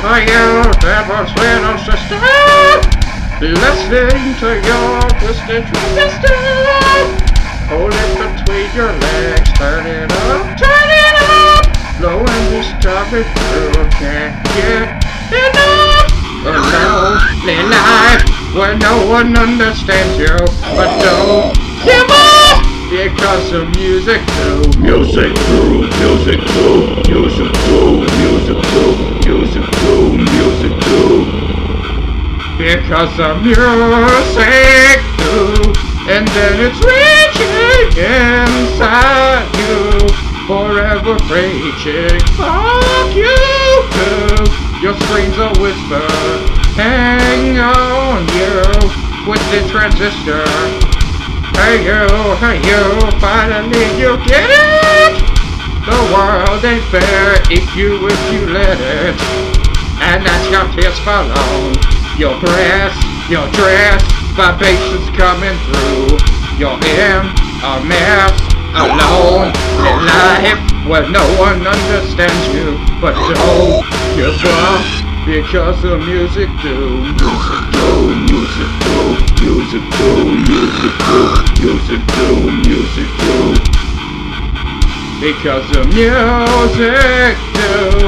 are you, devil's little sister? Listening to your twisted transistor. Hold it between your legs, turn it up, blowing this topic through, can't get enough. A lonely life where no one understands you, but don't give up because of music too. Music too, music too, music too, music too, music too, music too. Because of music too. And then it's reaching inside you, forever preaching. Fuck you too. Your screams a whisper, hang on you, twisted transistor. Hey you, finally you get it. The world ain't fair if you let it. And as your tears fall on your breast, your dress, vibrations coming through. You're in a mess, alone in life where no one understands you. But don't give up because of music too. Music too, music too, music too, music too, music too, music too. Because of music too.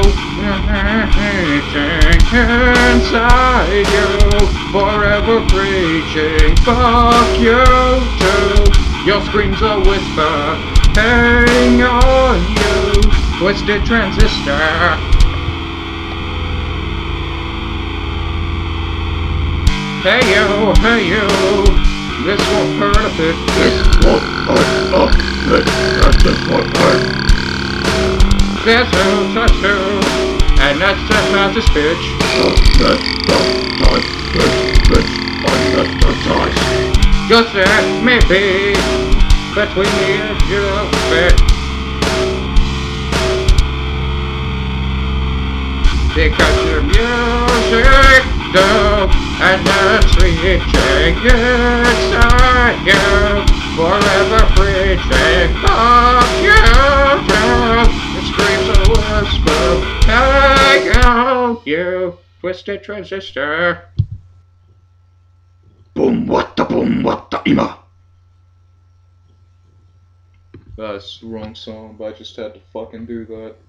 Inside you, forever preaching. Fuck you too. Your screams a whisper, hang on you, twisted transistor. Hey you, this won't hurt a bit. This won't hurt a bit. This won't hurt. There's no touch you, and that's the fastest bitch. Bitch, unnecessary. Just that maybe between me and you, bitch. Because your music dope, and that's reaching inside you, forever preaching. Fuck you, dope. It screams a whisper, hang on you, twisted transistor. Boom, what the ima. That's the wrong song, but I just had to fucking do that.